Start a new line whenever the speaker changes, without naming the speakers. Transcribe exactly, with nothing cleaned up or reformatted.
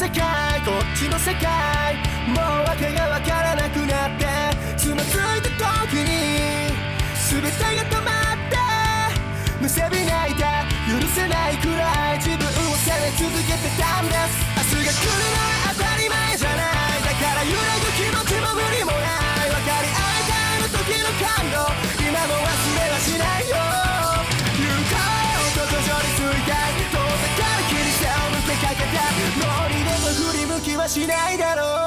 世界こっちの世界、もう訳がわからなくなってつまずいた時に全てが止まってむせび泣いた許せないくらい自分を責め続けてたんです。明日が来るのは当たり前じゃない、だから揺らぐ気持ちも無理もない、分かり合えたあの時の感動今も忘れはしないよ。行こうと徐々についた遠ざかる切り背を向けかけた、もう二度と振り向きはしないだろう。